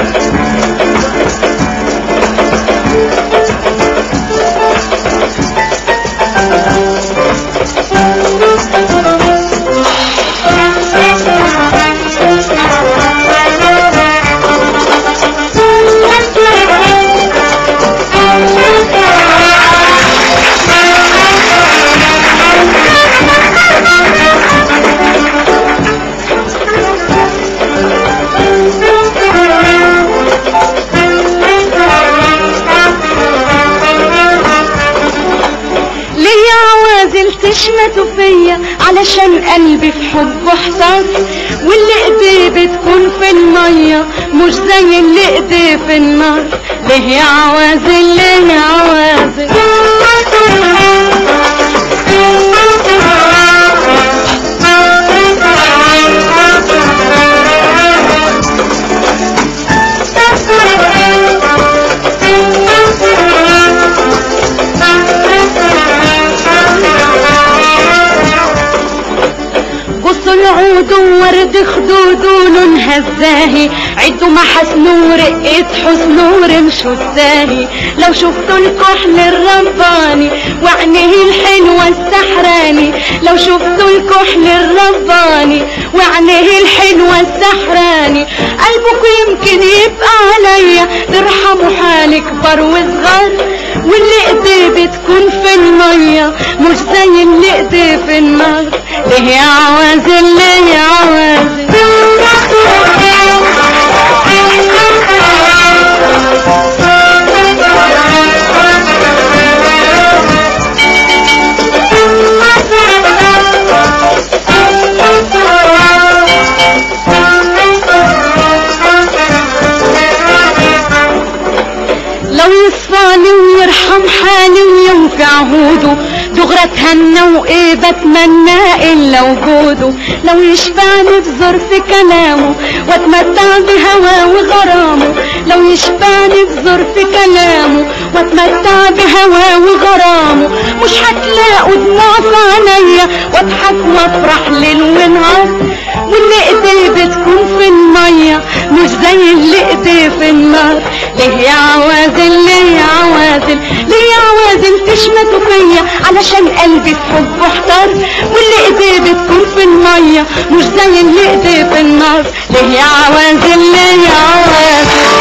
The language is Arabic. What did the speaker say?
تشمتوا فيا علشان قلبي في حبه احتار، واللي ايديه بتكون في المية مش زي اللي ايديه في النار. ليه يا عوازل ليه يا عوازل عود وورد خدود لونها الزاهي، عدوا محس نور رقة حسن ورمش الزاهي. لو شفتوا الكحل الرباني وعينيه الحلوة السحراني، لو شفتوا الكحل الرباني وعينيه الحلوة السحراني، قلبكم يمكن يبقى عليا ترحموا حال كبر وصغار. واللي ايديه بتكون في المية مش زي اللي ايديه في النار. ليه يا عوازل ليه يا عوازل لو يصفاني ويرحم حالي وينفع عهوده دغرة اتهنى وايه بتمنى الا وجوده. لو يشفعني بظرف كلامه واتمتع بهواه وغرامه، لو يشفعني بظرف كلامه واتمتع بهواه وغرامه، مش هتلاقوا دموع في عينيا واضحك وافرح ليل ونهار. واللي ايديه بتكون في المية مش زي اللي ايديه في النار. ليه يا عوازل ليه يا عوازل ليه يا عوازل تشمتوا فيا علشان قلبي في حبه احتار، واللي ايديه بتكون في المية مش زي اللي ايديه في النار. ليه يا عوازل ليه يا عوازل